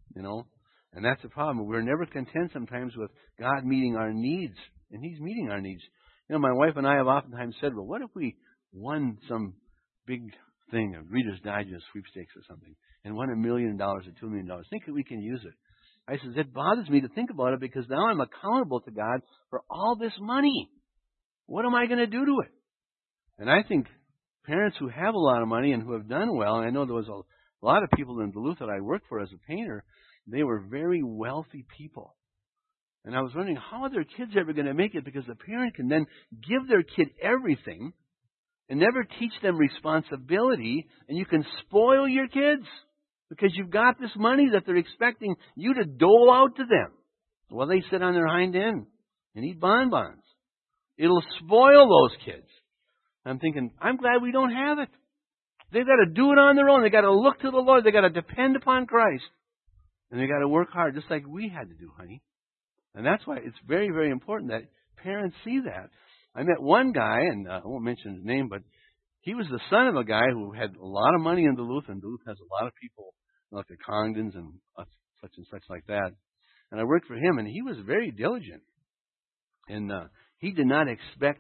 And that's the problem. We're never content sometimes with God meeting our needs. And He's meeting our needs. My wife and I have oftentimes said, well, what if we won some big thing, a Reader's Digest sweepstakes or something, and won $1 million or $2 million? Think that we can use it. I says, it bothers me to think about it, because now I'm accountable to God for all this money. What am I going to do to it? And I think parents who have a lot of money and who have done well, and I know there was a lot of people in Duluth that I worked for as a painter, they were very wealthy people. And I was wondering, how are their kids ever going to make it? Because the parent can then give their kid everything and never teach them responsibility, and you can spoil your kids because you've got this money that they're expecting you to dole out to them while they sit on their hind end and eat bonbons. It'll spoil those kids. I'm thinking, I'm glad we don't have it. They've got to do it on their own. They've got to look to the Lord. They've got to depend upon Christ. And they've got to work hard, just like we had to do, honey. And that's why it's very, very important that parents see that. I met one guy, and I won't mention his name, but he was the son of a guy who had a lot of money in Duluth, and Duluth has a lot of people, like the Congdons and such and such like that. And I worked for him, and he was very diligent. And he did not expect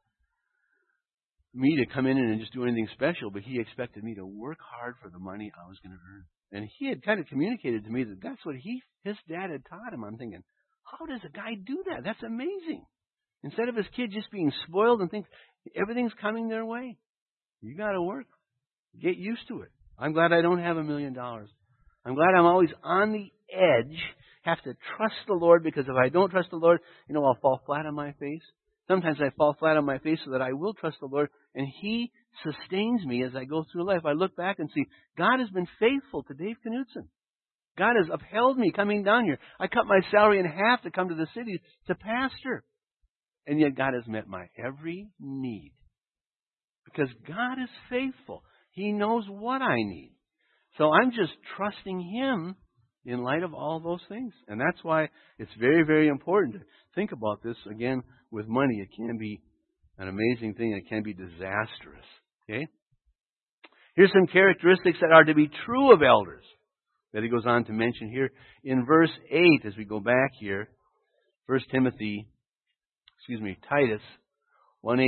me to come in and just do anything special, but he expected me to work hard for the money I was going to earn. And he had kind of communicated to me that that's what his dad had taught him. I'm thinking, how does a guy do that? That's amazing. Instead of his kid just being spoiled and think everything's coming their way, you got to work. Get used to it. I'm glad I don't have $1 million. I'm glad I'm always on the edge, have to trust the Lord, because if I don't trust the Lord, I'll fall flat on my face. Sometimes I fall flat on my face so that I will trust the Lord, and He sustains me as I go through life. I look back and see God has been faithful to Dave Knutson. God has upheld me coming down here. I cut my salary in half to come to the city to pastor. And yet God has met my every need. Because God is faithful. He knows what I need. So I'm just trusting Him in light of all those things. And that's why it's very, very important to think about this. Again, with money, it can be An amazing thing. It can be disastrous. Okay? Here's some characteristics that are to be true of elders that he goes on to mention here in verse 8 as we go back here. Titus 1:8.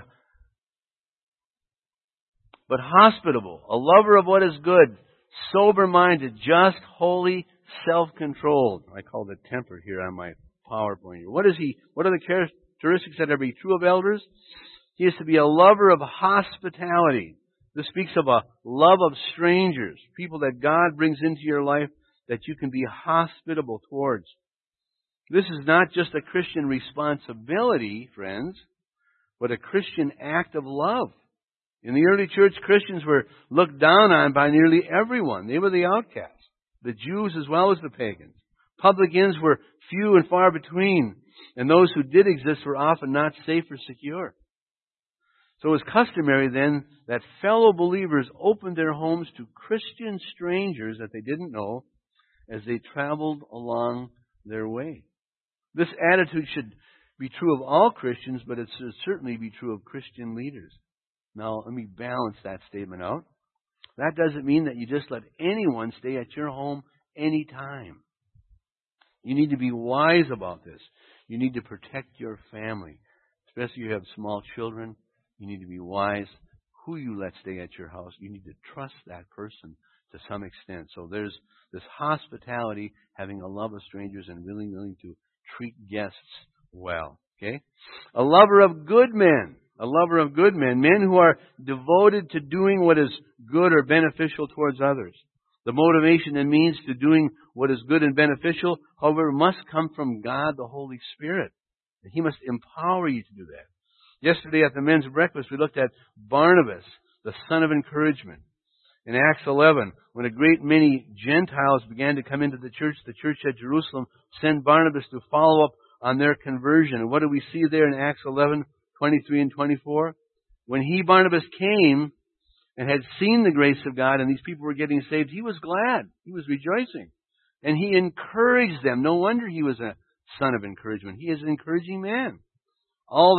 But hospitable, a lover of what is good, sober-minded, just, holy, self-controlled. I call it tempered here on my PowerPoint here. What are the characteristics that are to be true of elders? He is to be a lover of hospitality. This speaks of a love of strangers, people that God brings into your life that you can be hospitable towards. This is not just a Christian responsibility, friends, but a Christian act of love. In the early church, Christians were looked down on by nearly everyone. They were the outcasts, the Jews as well as the pagans. Publicans were few and far between, and those who did exist were often not safe or secure. So it was customary then that fellow believers opened their homes to Christian strangers that they didn't know as they traveled along their way. This attitude should be true of all Christians, but it should certainly be true of Christian leaders. Now, let me balance that statement out. That doesn't mean that you just let anyone stay at your home anytime. You need to be wise about this. You need to protect your family. Especially if you have small children, you need to be wise who you let stay at your house. You need to trust that person to some extent. So there's this hospitality, having a love of strangers and really willing to treat guests well. Okay? A lover of good men. A lover of good men. Men who are devoted to doing what is good or beneficial towards others. The motivation and means to doing what is good and beneficial, however, must come from God, the Holy Spirit. He must empower you to do that. Yesterday at the men's breakfast, we looked at Barnabas, the son of encouragement. In Acts 11, when a great many Gentiles began to come into the church at Jerusalem sent Barnabas to follow up on their conversion. And what do we see there in Acts 11:23 and 24? When Barnabas, came and had seen the grace of God and these people were getting saved, he was glad. He was rejoicing. And he encouraged them. No wonder he was a son of encouragement. He is an encouraging man. All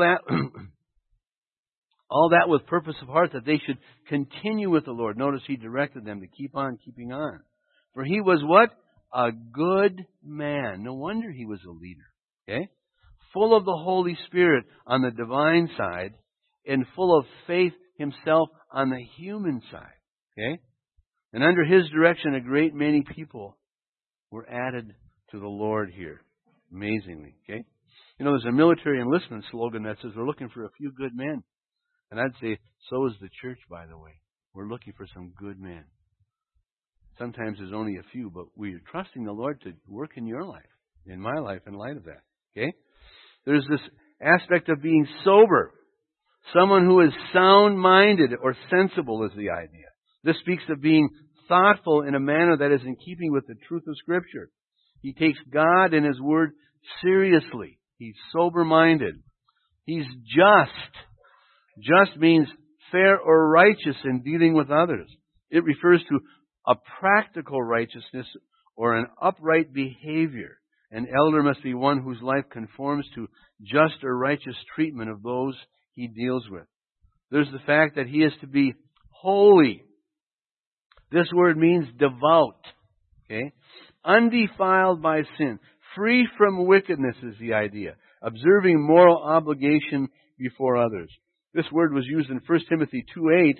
that with purpose of heart that they should continue with the Lord. Notice he directed them to keep on keeping on. For he was what? A good man. No wonder he was a leader. Okay? Full of the Holy Spirit on the divine side and full of faith himself on the human side. Okay? And under his direction, a great many people were added to the Lord here. Amazingly. Okay? You know, there's a military enlistment slogan that says we're looking for a few good men. And I'd say, so is the church, by the way. We're looking for some good men. Sometimes there's only a few, but we're trusting the Lord to work in your life, in my life, in light of that. Okay? There's this aspect of being sober. Someone who is sound-minded or sensible is the idea. This speaks of being thoughtful in a manner that is in keeping with the truth of Scripture. He takes God and His Word seriously. He's sober-minded. He's just. Just means fair or righteous in dealing with others. It refers to a practical righteousness or an upright behavior. An elder must be one whose life conforms to just or righteous treatment of those he deals with. There's the fact that he is to be holy. This word means devout. Okay? Undefiled by sin. Free from wickedness is the idea. Observing moral obligation before others. This word was used in 1 Timothy 2:8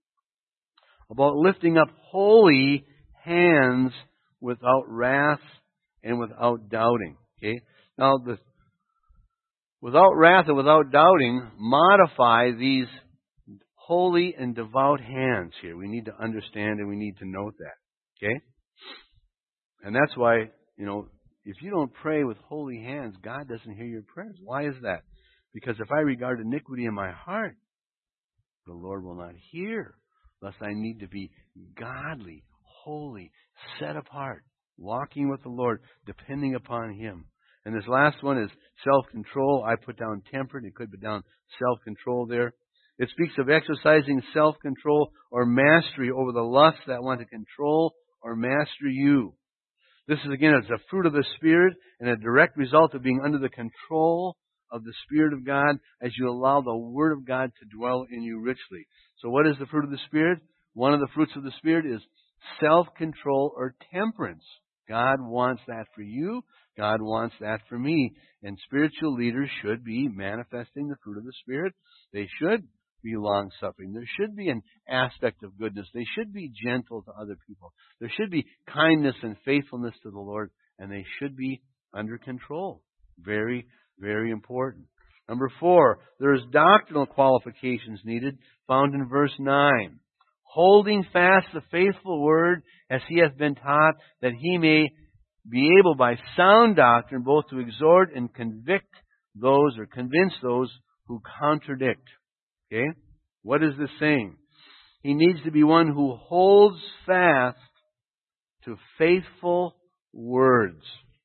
about lifting up holy hands without wrath and without doubting. Okay? Now, without wrath and without doubting modify these holy and devout hands here. We need to understand and we need to note that. Okay? And that's why, if you don't pray with holy hands, God doesn't hear your prayers. Why is that? Because if I regard iniquity in my heart, the Lord will not hear. Thus I need to be godly, holy, set apart, walking with the Lord, depending upon Him. And this last one is self-control. I put down temperate. It could be down self-control there. It speaks of exercising self-control or mastery over the lusts that want to control or master you. This is, again, it's a fruit of the Spirit and a direct result of being under the control of the Spirit of God as you allow the Word of God to dwell in you richly. So what is the fruit of the Spirit? One of the fruits of the Spirit is self-control or temperance. God wants that for you. God wants that for me. And spiritual leaders should be manifesting the fruit of the Spirit. They should be long-suffering. There should be an aspect of goodness. They should be gentle to other people. There should be kindness and faithfulness to the Lord. And they should be under control. Very, very important. Number 4, there is doctrinal qualifications needed, found in verse 9. Holding fast the faithful word as he hath been taught, that he may be able by sound doctrine both to exhort and convict those or convince those who contradict. Okay? What is this saying? He needs to be one who holds fast to faithful words.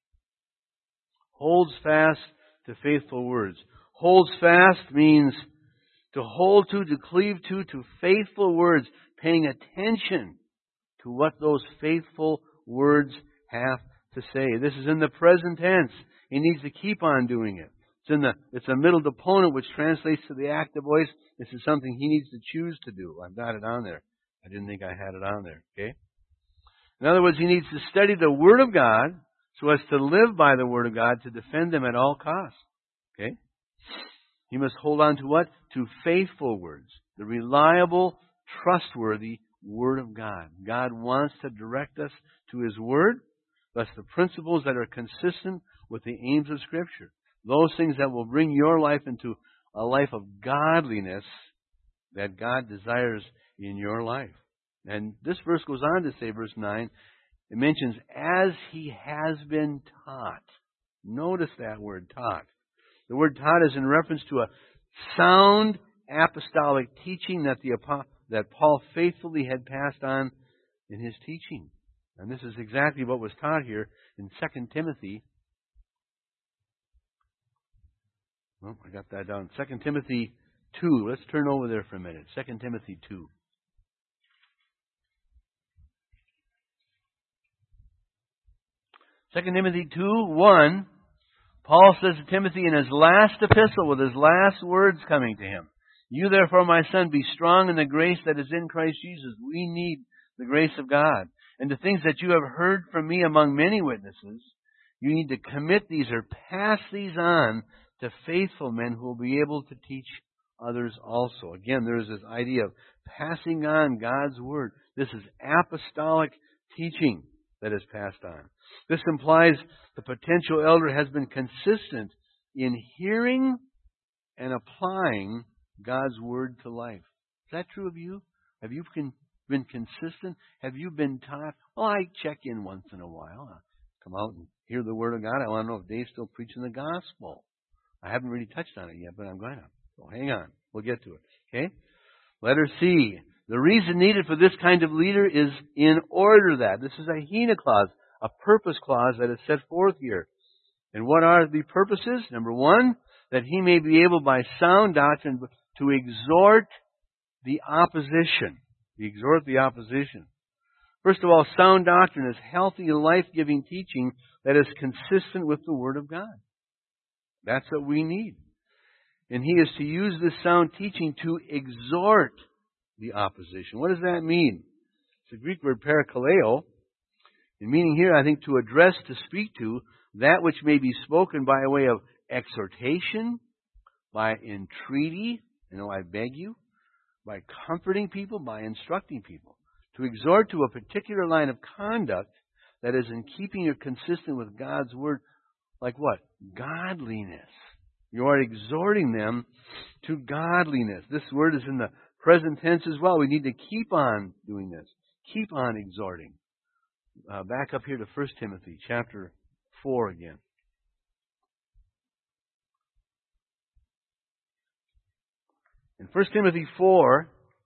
Holds fast to faithful words. Holds fast means to hold to cleave to faithful words, paying attention to what those faithful words have to say. This is in the present tense. He needs to keep on doing it. It's a middle deponent which translates to the active voice. This is something he needs to choose to do. I've got it on there. I didn't think I had it on there. Okay? In other words, he needs to study the Word of God so as to live by the Word of God to defend them at all costs. Okay? He must hold on to what? To faithful words. The reliable, trustworthy Word of God. God wants to direct us to His Word. Thus the principles that are consistent with the aims of Scripture. Those things that will bring your life into a life of godliness that God desires in your life. And this verse goes on to say, verse 9, it mentions, as he has been taught. Notice that word, taught. The word taught is in reference to a sound apostolic teaching that Paul faithfully had passed on in his teaching. And this is exactly what was taught here in 2 Timothy. Well, I got that down. 2 Timothy 2. Let's turn over there for a minute. 2 Timothy 2. Second Timothy 2:1, Paul says to Timothy in his last epistle, with his last words coming to him, you therefore, my son, be strong in the grace that is in Christ Jesus. We need the grace of God. And the things that you have heard from me among many witnesses, you need to commit these or pass these on to faithful men who will be able to teach others also. Again, there is this idea of passing on God's Word. This is apostolic teaching that is passed on. This implies the potential elder has been consistent in hearing and applying God's Word to life. Is that true of you? Have you been consistent? Have you been taught? Well, I check in once in a while. I come out and hear the Word of God. I want to know if Dave's still preaching the gospel. I haven't really touched on it yet, but I'm going to. So hang on. We'll get to it. Okay? Letter C. The reason needed for this kind of leader is in order that. This is a hina clause, a purpose clause that is set forth here. And what are the purposes? Number 1, that he may be able by sound doctrine to exhort the opposition. Exhort the opposition. First of all, sound doctrine is healthy, life-giving teaching that is consistent with the Word of God. That's what we need. And he is to use this sound teaching to exhort the opposition. What does that mean? It's a Greek word parakaleo. And meaning here, I think, to address, to speak to, that which may be spoken by way of exhortation, by entreaty, I beg you, by comforting people, by instructing people. To exhort to a particular line of conduct that is in keeping or consistent with God's Word. Like what? Godliness. You are exhorting them to godliness. This word is in the present tense as well. We need to keep on doing this. Keep on exhorting. Back up here to 1 Timothy chapter 4 again. In 1 Timothy 4,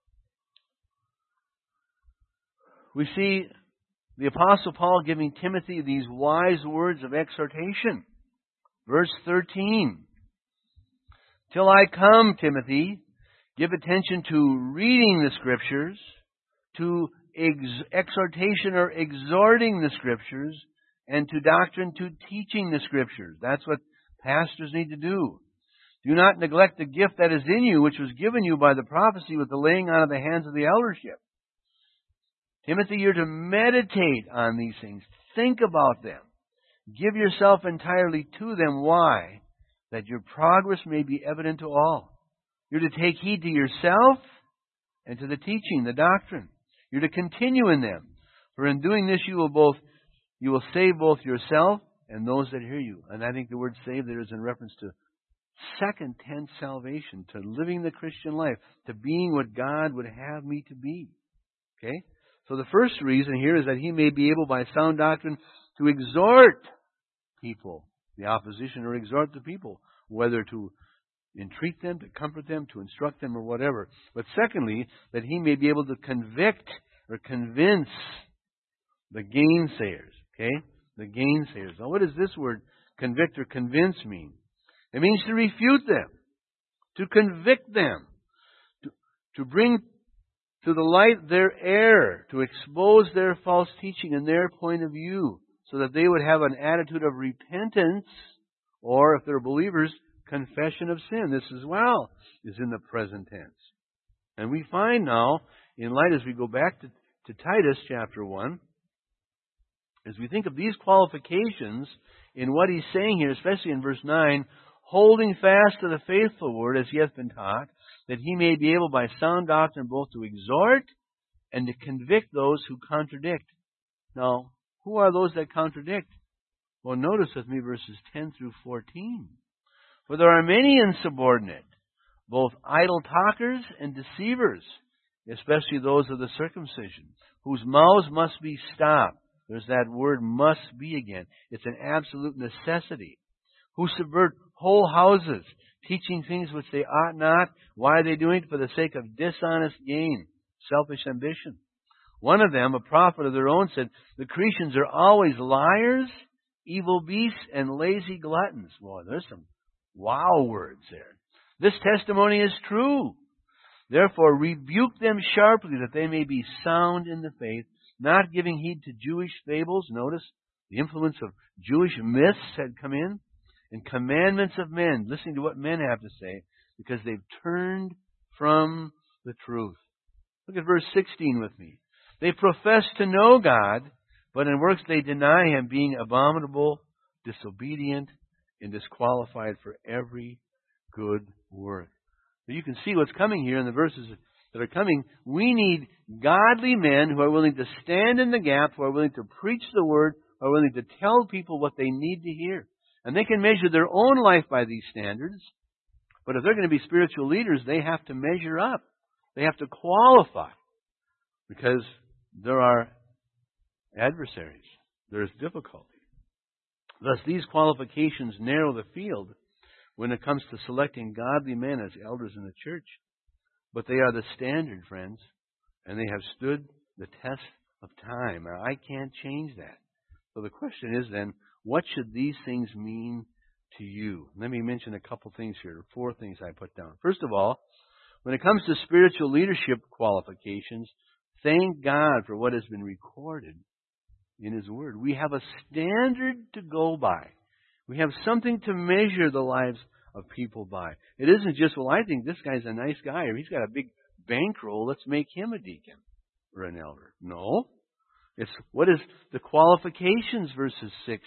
we see the Apostle Paul giving Timothy these wise words of exhortation. Verse 13. Till I come, Timothy, give attention to reading the Scriptures, to exhortation or exhorting the Scriptures, and to doctrine, to teaching the Scriptures. That's what pastors need to do. Do not neglect the gift that is in you, which was given you by the prophecy with the laying on of the hands of the eldership. Timothy, you're to meditate on these things. Think about them. Give yourself entirely to them. Why? That your progress may be evident to all. You're to take heed to yourself and to the teaching, the doctrine. You're to continue in them. For in doing this you will save both yourself and those that hear you. And I think the word save there is in reference to second tense salvation, to living the Christian life, to being what God would have me to be. Okay? So the first reason here is that he may be able by sound doctrine to exhort people, the opposition, or exhort the people, whether to entreat them, to comfort them, to instruct them, or whatever. But secondly, that he may be able to convict or convince the gainsayers. Okay? The gainsayers. Now what does this word convict or convince mean? It means to refute them, to convict them, to bring to the light their error, to expose their false teaching and their point of view, so that they would have an attitude of repentance, or if they're believers, confession of sin. This as well is in the present tense. And we find now, in light as we go back to Titus chapter 1, as we think of these qualifications in what he's saying here, especially in verse 9, holding fast to the faithful word as he hath been taught, that he may be able by sound doctrine both to exhort and to convict those who contradict. Now, who are those that contradict? Well, notice with me verses 10 through 14. For there are many insubordinate, both idle talkers and deceivers, especially those of the circumcision, whose mouths must be stopped. There's that word must be again. It's an absolute necessity. Who subvert whole houses, teaching things which they ought not. Why are they doing it? For the sake of dishonest gain, selfish ambition. One of them, a prophet of their own, said, the Cretans are always liars, evil beasts, and lazy gluttons. Boy, there's some wow words there. This testimony is true. Therefore, rebuke them sharply, that they may be sound in the faith, not giving heed to Jewish fables. Notice the influence of Jewish myths had come in, and commandments of men, listening to what men have to say, because they've turned from the truth. Look at verse 16 with me. They profess to know God, but in works they deny Him, being abominable, disobedient, and disqualified for every good work. So you can see what's coming here in the verses that are coming. We need godly men who are willing to stand in the gap, who are willing to preach the Word, who are willing to tell people what they need to hear. And they can measure their own life by these standards. But if they're going to be spiritual leaders, they have to measure up. They have to qualify. Because there are adversaries. There's difficulty. Thus, these qualifications narrow the field when it comes to selecting godly men as elders in the church. But they are the standard, friends. And they have stood the test of time. Now, I can't change that. So the question is then, what should these things mean to you? Let me mention a couple things here, 4 things I put down. First of all, when it comes to spiritual leadership qualifications, thank God for what has been recorded in His Word. We have a standard to go by. We have something to measure the lives of people by. It isn't just, well, I think this guy's a nice guy, or he's got a big bankroll, let's make him a deacon or an elder. No. It's what is the qualifications, verses 6,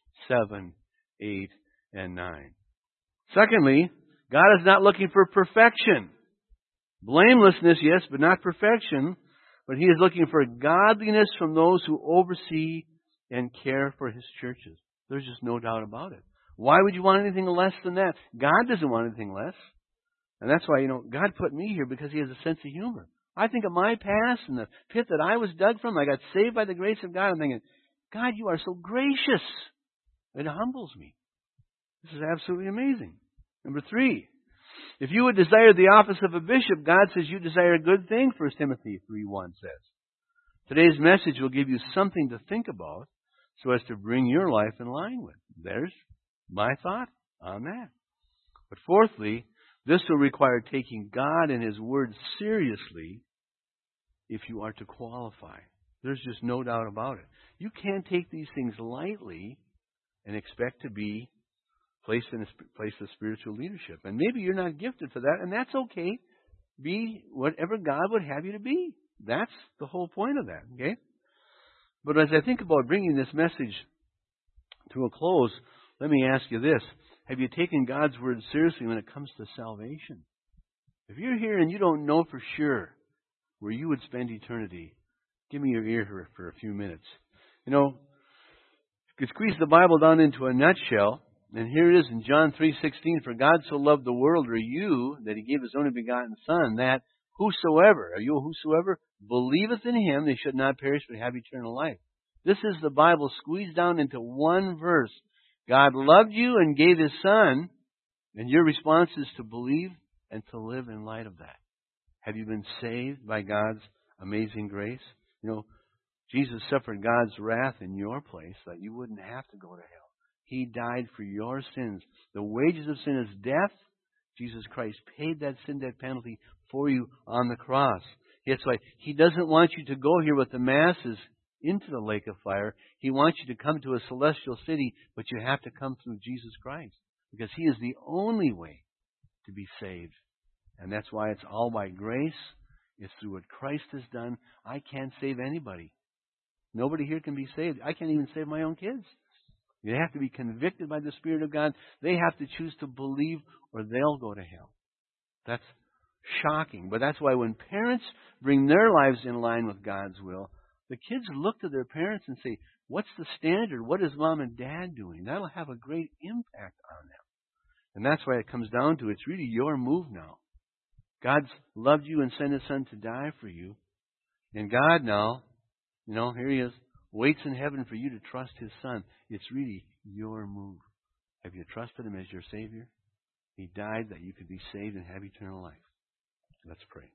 7, 8, and 9. Secondly, God is not looking for perfection. Blamelessness, yes, but not perfection. But He is looking for godliness from those who oversee and care for His churches. There's just no doubt about it. Why would you want anything less than that? God doesn't want anything less. And that's why, God put me here because He has a sense of humor. I think of my past and the pit that I was dug from. I got saved by the grace of God. I'm thinking, God, you are so gracious. It humbles me. This is absolutely amazing. Number 3, if you would desire the office of a bishop, God says you desire a good thing, 1 Timothy 3:1 says. Today's message will give you something to think about so as to bring your life in line with. There's my thought on that. But fourthly, this will require taking God and His Word seriously if you are to qualify. There's just no doubt about it. You can't take these things lightly and expect to be placed in a place of spiritual leadership. And maybe you're not gifted for that, and that's okay. Be whatever God would have you to be. That's the whole point of that, okay? But as I think about bringing this message to a close, let me ask you this. Have you taken God's word seriously when it comes to salvation? If you're here and you don't know for sure where you would spend eternity, give me your ear for a few minutes. You know, you could squeeze the Bible down into a nutshell, and here it is in John 3:16, "For God so loved the world," or you, "that He gave His only begotten Son, that whosoever," are you a whosoever, "believeth in Him, they should not perish but have eternal life." This is the Bible squeezed down into one verse. God loved you and gave His Son, and your response is to believe and to live in light of that. Have you been saved by God's amazing grace? You know, Jesus suffered God's wrath in your place so that you wouldn't have to go to hell. He died for your sins. The wages of sin is death. Jesus Christ paid that sin debt penalty for you on the cross. That's why He doesn't want you to go here with the masses into the lake of fire. He wants you to come to a celestial city, but you have to come through Jesus Christ, because He is the only way to be saved. And that's why it's all by grace. It's through what Christ has done. I can't save anybody. Nobody here can be saved. I can't even save my own kids. They have to be convicted by the Spirit of God. They have to choose to believe, or they'll go to hell. That's shocking. But that's why when parents bring their lives in line with God's will, the kids look to their parents and say, "What's the standard? What is Mom and Dad doing?" That'll have a great impact on them. And that's why it comes down to, it's really your move now. God's loved you and sent His Son to die for you. And God now, here He is, waits in heaven for you to trust His Son. It's really your move. Have you trusted Him as your Savior? He died that you could be saved and have eternal life. Let's pray.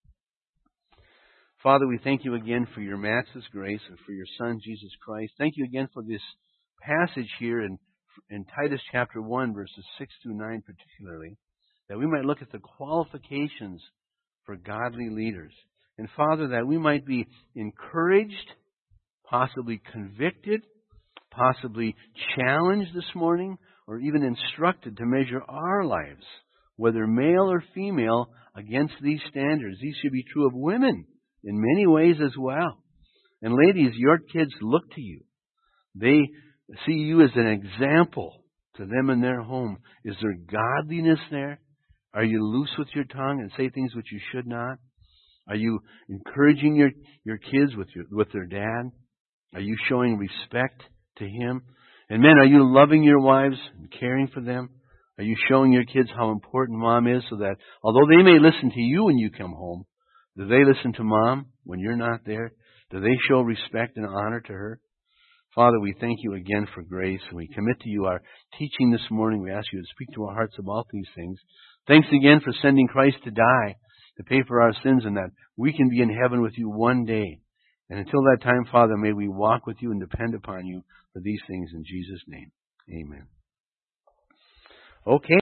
Father, we thank You again for Your matchless grace and for Your Son, Jesus Christ. Thank You again for this passage here in Titus chapter 1, verses 6 through 9 particularly, that we might look at the qualifications for godly leaders. And Father, that we might be encouraged, possibly convicted, possibly challenged this morning, or even instructed to measure our lives, whether male or female, against these standards. These should be true of women in many ways as well. And ladies, your kids look to you. They see you as an example to them in their home. Is there godliness there? Are you loose with your tongue and say things which you should not? Are you encouraging your kids with their dad? Are you showing respect to him? And men, are you loving your wives and caring for them? Are you showing your kids how important Mom is, so that although they may listen to you when you come home, do they listen to Mom when you're not there? Do they show respect and honor to her? Father, we thank You again for grace, and we commit to You our teaching this morning. We ask You to speak to our hearts about these things. Thanks again for sending Christ to die, to pay for our sins, and that we can be in heaven with You one day. And until that time, Father, may we walk with You and depend upon You for these things in Jesus' name. Amen. Okay.